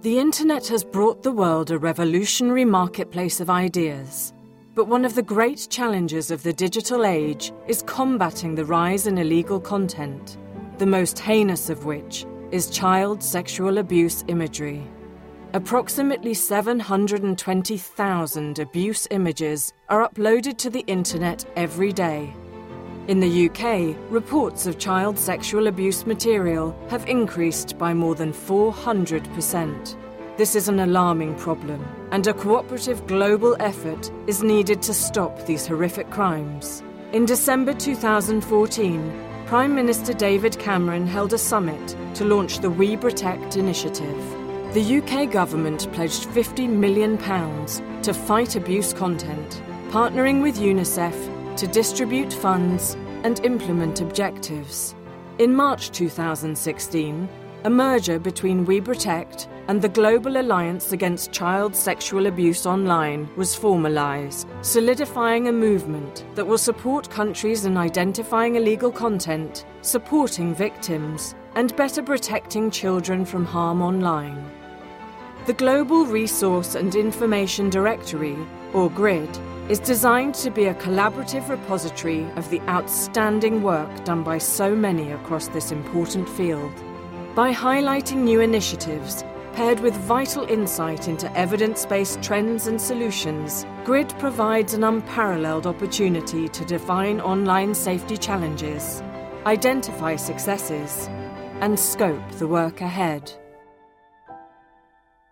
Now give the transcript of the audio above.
The internet has brought the world a revolutionary marketplace of ideas. But one of the great challenges of the digital age is combating the rise in illegal content, the most heinous of which is child sexual abuse imagery. Approximately 720,000 abuse images are uploaded to the internet every day. In the UK, reports of child sexual abuse material have increased by more than 400%. This is an alarming problem, and a cooperative global effort is needed to stop these horrific crimes. In December 2014, Prime Minister David Cameron held a summit to launch the We Protect initiative. The UK government pledged £50 million to fight abuse content, partnering with UNICEF to distribute funds and implement objectives. In March 2016, a merger between We Protect and the Global Alliance Against Child Sexual Abuse Online was formalised, solidifying a movement that will support countries in identifying illegal content, supporting victims, and better protecting children from harm online. The Global Resource and Information Directory, or GRID, is designed to be a collaborative repository of the outstanding work done by so many across this important field. By highlighting new initiatives, paired with vital insight into evidence-based trends and solutions, GRID provides an unparalleled opportunity to define online safety challenges, identify successes, and scope the work ahead.